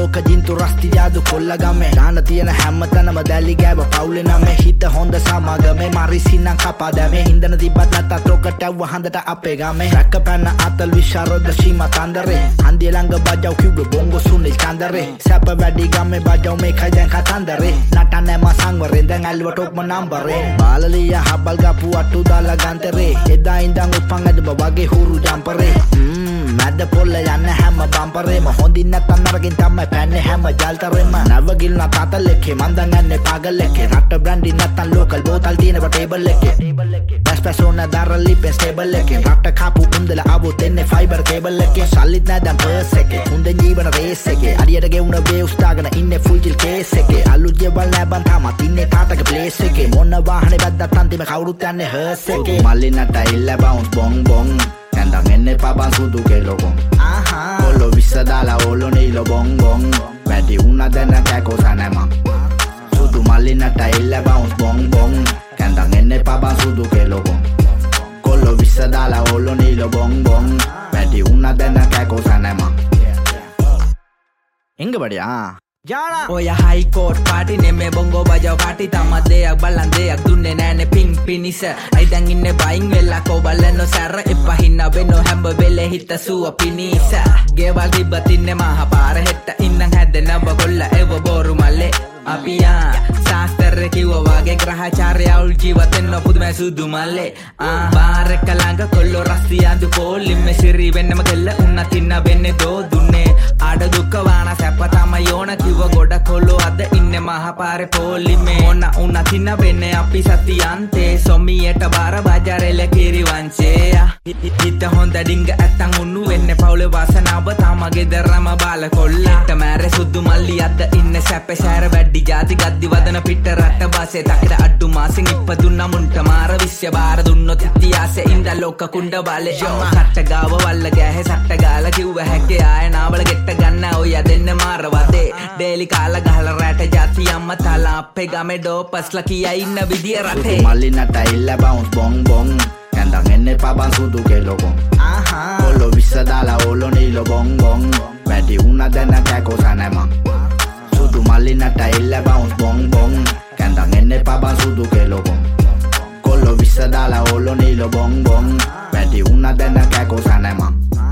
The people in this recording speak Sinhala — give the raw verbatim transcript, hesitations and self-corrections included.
ලෝක ජින්තු රස්ති ජාදු කොල්ල ගමේ දාන තියෙන හැම තැනම දැලි ගෑව පවුලේ නමේ හිත හොඳ සමාගමේ මරිසිනම් කපා දැමේ හින්දන තිබ්බත් නැත්තත් ඔකට ඇව්ව හන්දට අපේ ගමේ රැක පැන්න අතල් විශාරද සීමා තන්දරේ හන්දිය ළඟ බජව් කිව්වේ බොංගෝ සුනිල් චන්දරේ සැප වැඩි ගමේ බජව් මේකයි දැන් කතන්දරේ නටන්නේ මා සංවරෙන් දැන් ඇල්ලුව ටොප්ම නම්බරේ බාලලිය හබල් ගපු අට්ටු දාලා ගන්තරේ එදා ඉඳන් උපන් ඇද වගේ හුරු ජම්පරේ මැද පොල්ල යන්න හැම බම්පරේම හොඳින් නැත්තම් නරකින් තමයි පැන්නේ හැම ජල්තරෙම නවගිල් නත අතලෙක්ේ මන්දන් යන්නේ පාගලෙක්ේ රට බ්‍රැන්ඩි නැත්තම් ලෝකල් බෝතල් තියෙනව ටේබල් එකේ බස් පැසෝන දර ලිපෙන් ස්ටේබල් එකේ රට කාපු උන්දල අවුත් එන්නේ ෆයිබර් කේබල් එකේ සල්ලිත් නැදම් පර්ස් එකේ හොඳ ජීවන රේස් එකේ අඩියට ගෙවුන වේව්ස් දාගෙන ඉන්නේ ෆුල් ජිල් කේස් එකේ අලුත් ජෙවල් නෑ බන් තාමත් ඉන්නේ තාතක ප්ලේස් එකේ මොන වාහනේ වැද්දත් අන්තිම කවුරුත් යන්නේ හර්ස් එකේ මල්ලි නට ඉල්ල බවුන්ස් බොං බොං Kandang enne papan sudu ke lobong aha olo bisa dala olo ni lobong bong Badi una dana kako sanema sudu malina ta illa bounce bong bong Kandang enne papan sudu ke lobong Kolo bisa dala olo ni lobong bong Badi una dana kako sanema Inga badiya Jana ඔය හයි කෝට් පාටි නෙමේ බොංගෝ බජව පාටි තමත් දෙයක් බලන් දෙයක් දුන්නේ නෑනේ පිං පිනිස අයි දැන් ඉන්නේ බයින් වෙලා කොබලනෝ සැර එපා හින්න වෙනෝ හැම වෙලේ හිත සුව පිනිස ගෙවල් තිබ්බත් ඉන්නේ මහ පාර හෙට්ට ඉන්නම් හැදෙනව කොල්ල එව බොරු මල්ලේ අපියා සාස්තරේ කිව්වා වගේ ග්‍රහචාර්ය අවුල් ජීවිතෙන් නොපුදුම සුදු මල්ලේ ආ බාර කලංග කොල්ලෝ රස්සියන්දු පොලි මෙසිරි වෙන්නම කෙල්ල උන්නත් ඉන්න වෙන්නේ දෝ දුන්නේ ආඩ දුක වාන සැප තමයි යෝන කිව්ව ගොඩ කොල්ලෝ අද ඉන්නේ මහ පාරේ පොලිමේ ඕන උන්නත් ඉන්න වෙන්නේ අපි සතියන්තේ සොමියට බාර බජාරෙල කිරි වංශේ හිත හොඳ ඩිංග ඇත්තන් උන්නු වෙන්නේ පවුලේ වාසනාව තමගේ දරම බාල කොල්ලට මෑරේ සුදු මල්ලි අද ඉන්නේ සැපේ සෑර වැඩි ಜಾති ගද්දි වදන පිට රට වාසේ දකින අඩු මාසෙන් ඉපදුන්න මුන්ට මාර විශ්ව බාර දුන්නොත් ඉතිහාසෙ ඉඳ ලෝක කුණ්ඩ බාලේ කට්ට ගාව වල්ල ගෑහේ සට්ට ගාලා කිව්ව හැකේ ආය නාවල ගෙට්ට ගන්න ඔය දෙන්න මාර වදේ ඩේලි කාලා ගහලා රැට ಜಾති අම්ම තාලා අපේ ගමේ ඩෝපස්ලා කියා ඉන්න විදිය රටේ මල්ලි නට ඉල්ල bounce bong bong Kandang enne papan sudu ke lobong aha olo bisa dala olo ni lobong bong Badi una dana kako sanema Sudu mali nata illa bounce bong bong Kandang enne papan sudu ke lobong Kolo bisa dala olo ni lobong bong Badi una dana kako sanema